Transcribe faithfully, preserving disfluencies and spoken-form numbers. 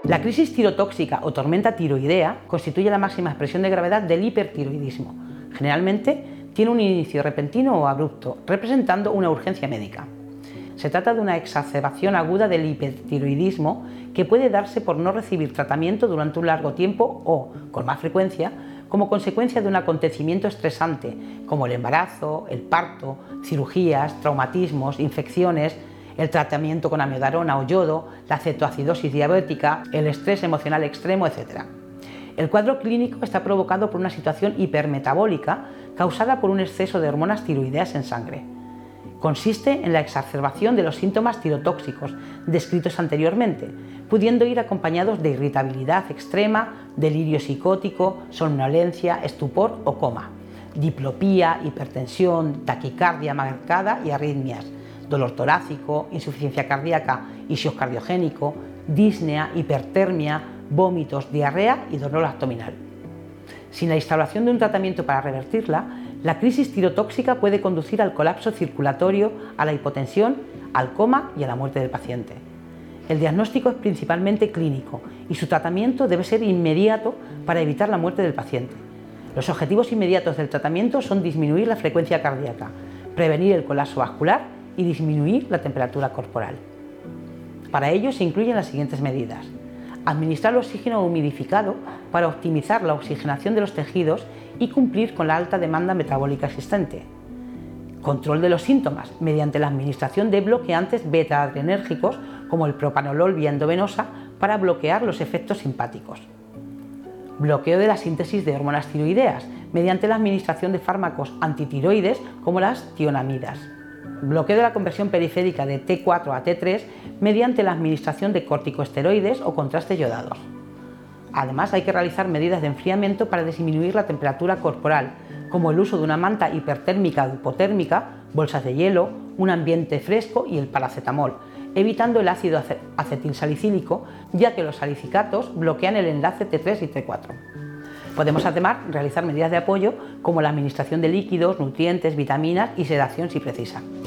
La crisis tirotóxica o tormenta tiroidea constituye la máxima expresión de gravedad del hipertiroidismo. Generalmente tiene un inicio repentino o abrupto, representando una urgencia médica. Se trata de una exacerbación aguda del hipertiroidismo que puede darse por no recibir tratamiento durante un largo tiempo o, con más frecuencia, como consecuencia de un acontecimiento estresante, como el embarazo, el parto, cirugías, traumatismos, infecciones, el tratamiento con amiodarona o yodo, la cetoacidosis diabética, el estrés emocional extremo, etcétera. El cuadro clínico está provocado por una situación hipermetabólica causada por un exceso de hormonas tiroideas en sangre. Consiste en la exacerbación de los síntomas tirotóxicos descritos anteriormente, pudiendo ir acompañados de irritabilidad extrema, delirio psicótico, somnolencia, estupor o coma, diplopía, hipertensión, taquicardia marcada y arritmias, dolor torácico, insuficiencia cardíaca y shock cardiogénico, disnea, hipertermia, vómitos, diarrea y dolor abdominal. Sin la instauración de un tratamiento para revertirla, la crisis tirotóxica puede conducir al colapso circulatorio, a la hipotensión, al coma y a la muerte del paciente. El diagnóstico es principalmente clínico y su tratamiento debe ser inmediato para evitar la muerte del paciente. Los objetivos inmediatos del tratamiento son disminuir la frecuencia cardíaca, prevenir el colapso vascular y disminuir la temperatura corporal. Para ello se incluyen las siguientes medidas: administrar oxígeno humidificado para optimizar la oxigenación de los tejidos y cumplir con la alta demanda metabólica existente. Control de los síntomas mediante la administración de bloqueantes beta-adrenérgicos como el propanolol vía endovenosa para bloquear los efectos simpáticos. Bloqueo de la síntesis de hormonas tiroideas mediante la administración de fármacos antitiroides como las tionamidas. Bloqueo de la conversión periférica de T cuatro a T tres mediante la administración de corticosteroides o contrastes yodados. Además, hay que realizar medidas de enfriamiento para disminuir la temperatura corporal, como el uso de una manta hipertérmica o hipotérmica, bolsas de hielo, un ambiente fresco y el paracetamol, evitando el ácido acetilsalicílico, ya que los salicilatos bloquean el enlace T tres y T cuatro. Podemos además realizar medidas de apoyo como la administración de líquidos, nutrientes, vitaminas y sedación si precisa.